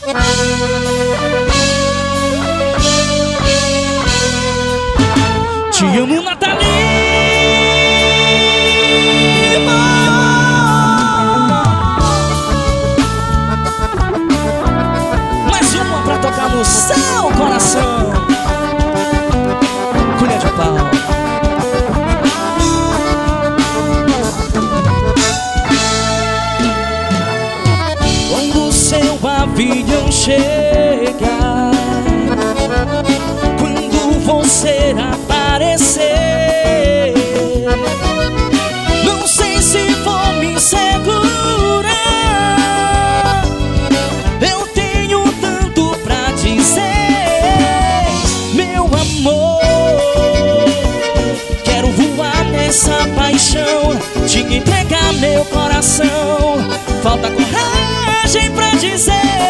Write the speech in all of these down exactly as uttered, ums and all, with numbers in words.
Te amo, Nathalie. Mais uma pra tocar no seu coração. Colher de pau. Quando o seu avião chegar, quando você aparecer, não sei se vou me segurar. Eu tenho tanto pra dizer, meu amor. Quero voar nessa paixão, te entregar meu coração. Falta coragem pra dizer,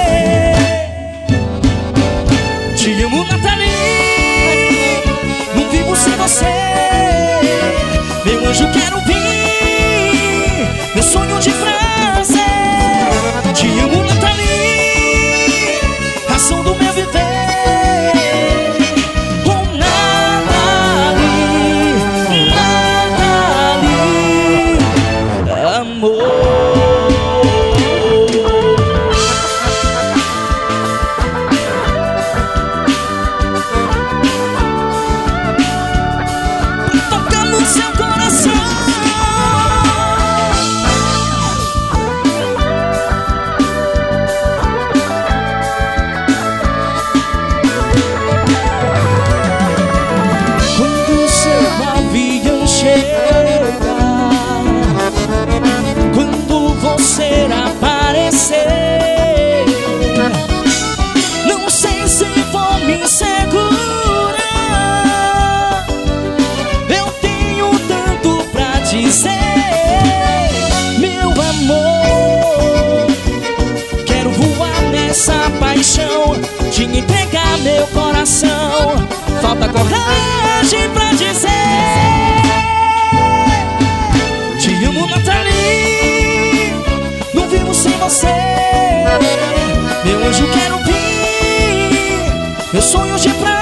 te amo, Nathalie. Não vivo sem você. Meu anjo, quero vir, meu sonho de frase. Te amo, Nathalie, razão do meu viver. Oh, Nathalie, Nathalie, amor. Quando você aparecer, não sei se vou me segurar. Eu tenho tanto pra dizer, meu amor. Quero voar nessa paixão, te entregar meu coração. Falta coragem pra dizer, te amo, Nathalie. Não vivo sem você. Meu anjo, quero vir, meus sonhos de praia.